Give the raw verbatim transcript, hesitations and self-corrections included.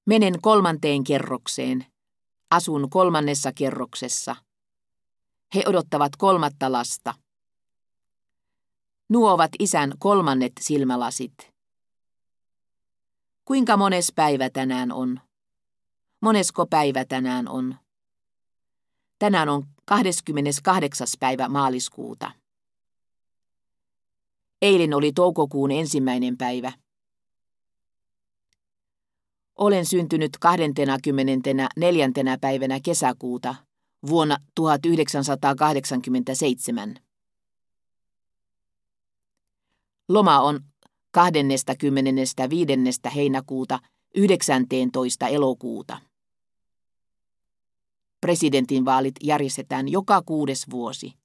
Menen kolmanteen kerrokseen. Asun kolmannessa kerroksessa. He odottavat kolmatta lasta. Nuo ovat isän kolmannet silmälasit. Kuinka mones päivä tänään on? Monesko päivä tänään on? Tänään on kahdeskymmeneskahdeksas päivä maaliskuuta. Eilen oli toukokuun ensimmäinen päivä. Olen syntynyt kahdeskymmenesneljäs päivänä kesäkuuta vuonna tuhatyhdeksänsataakahdeksankymmentäseitsemän. Loma on kahdeskymmenesviides heinäkuuta yhdeksäntoista elokuuta. Presidentinvaalit järjestetään joka kuudes vuosi.